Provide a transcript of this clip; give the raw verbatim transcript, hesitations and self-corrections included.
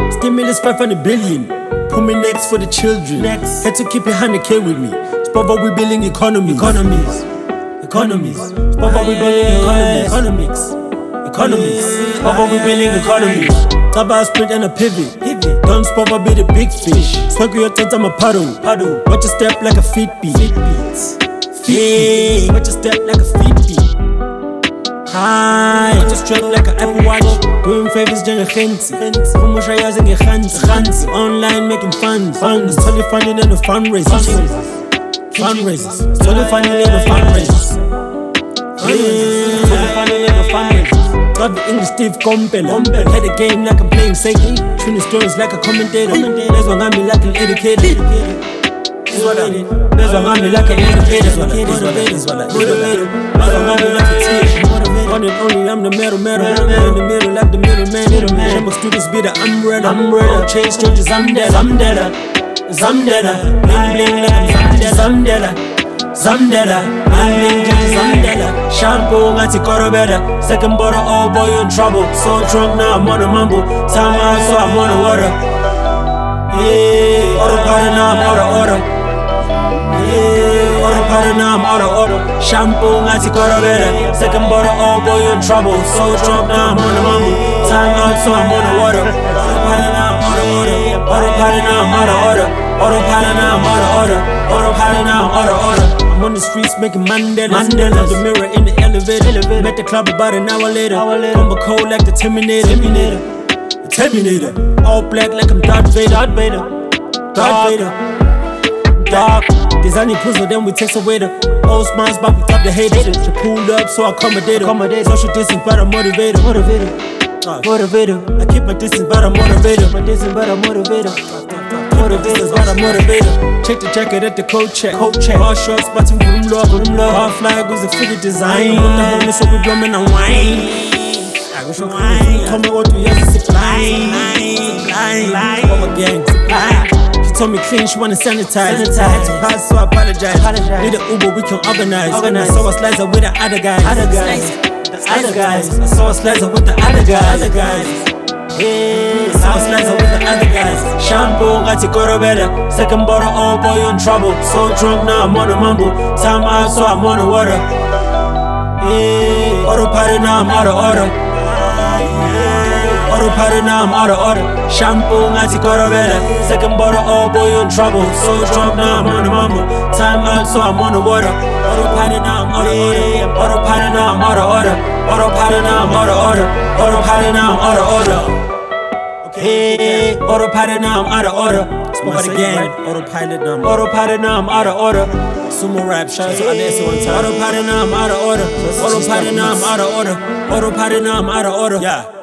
Stimulus five hundred billion. Put me next for the children. Next. Had to keep a one hundred K with me. Spot we building economies. Economies. Economies. Spot we building economies. Economics. Economies. Spot we building economies. Taba sprint and a pivot. Pivot. Don't spot be the big fish. Swag your tent, I'm a paddle. Paddle. Watch your step like a Fitbit. Fitbit. Feet. Watch your step like a Fitbit. Hi. Watch your strap like an Apple Watch. Doing favors during a fancy. Promotion using a hands. Hands. Online making funds. Funds. Totally funding in the fundraisers. Fundraisers. Totally funding in the fundraisers. Totally funding in the fundraisers. Got the English Steve Compella. Play the game like I'm playing Satan. Tuning stories like a commentator. That's what got me like an educator. That's what I did. That's what got me like an educator. That's what I did. That's what I did. That's what got me like a teacher. One and only, I'm the middle, middle. In the middle like the middleman. Remember students be the umbrella. Umbrella. Change churches, Zamdela. Zamdela. Zamdela. Bling bling like I'm Zamdela. Zamdela. Bling bling like Zamdela. Shampoo, ngati korobela. Second bottle, oh boy, you in trouble. So drunk now, I'm on a mumble. Time out, so I'm on a water. Yeah, order party now, I'm out of order. Yeah, order party now, I'm out of order. Shampoo, ngati korobela. Second bottle, oh boy, you in trouble. So drunk now, I'm on a mumble. Time out, so I'm on the water. Order party now, I'm out of order. Order party now, I'm out of order. Order party now, I'm out of order. Order party now, I'm out of order. I'm on the streets making Mandelas. Mandelas. The mirror in the elevator. elevator. Met the club about an hour later. Combo cold like the Terminator. Terminator. The Terminator. All black like I'm Darth Vader. Darth Vader. Darth Vader. Dark. Designing puzzle, then we text away the old smiles, but we top the haters. She pulled up, so I accommodate her. Social distance, but I'm motivated. Motivated. Uh, motivator. I keep my distance, but I'm motivated. My distance, but I'm motivated. Motivators, but I'm motivated. Check the jacket at the coat check. Coat check. All shorts, button, room lock, room lock. All flag was a fitted design. With the homeless, so we drumming and wine. I go show you. Told me what to use to supply. Supply. What my gang supply. She told me clean, she wanna sanitize. Sanitize. I had to pass, so I apologize. apologize. Need an Uber, we can organize. organize. I saw a slicer with the other guys. Other guys. The other guys. I saw a slicer with the other guys. Other guys. Yeah, I saw a slicer with the other guys. Shampoo, ngati korobela. Second bottle, oh boy, you in trouble. So drunk now, I'm on a mumble. Time out, so I'm on the water. Yeah, auto party now, I'm out of order. Yeah, auto party now, I'm out of order. Shampoo, ngati korobela. Second bottle, oh boy, you in trouble. So drunk now, I'm on the mumble. Time out, so I'm on the water. Auto party now, I'm out of order. Auto party now, I'm out of order. Auto party now, I'm out of order. Auto party now, I'm out of order. Hey, autopilot now, I'm out of order. Smoke again. Autopilot now, autopilot now, I'm out of order. Sumo rap, shout out to Alessia one time. Autopilot now, I'm out of order. Autopilot now, I'm out of order. Autopilot now, I'm out of order. Yeah.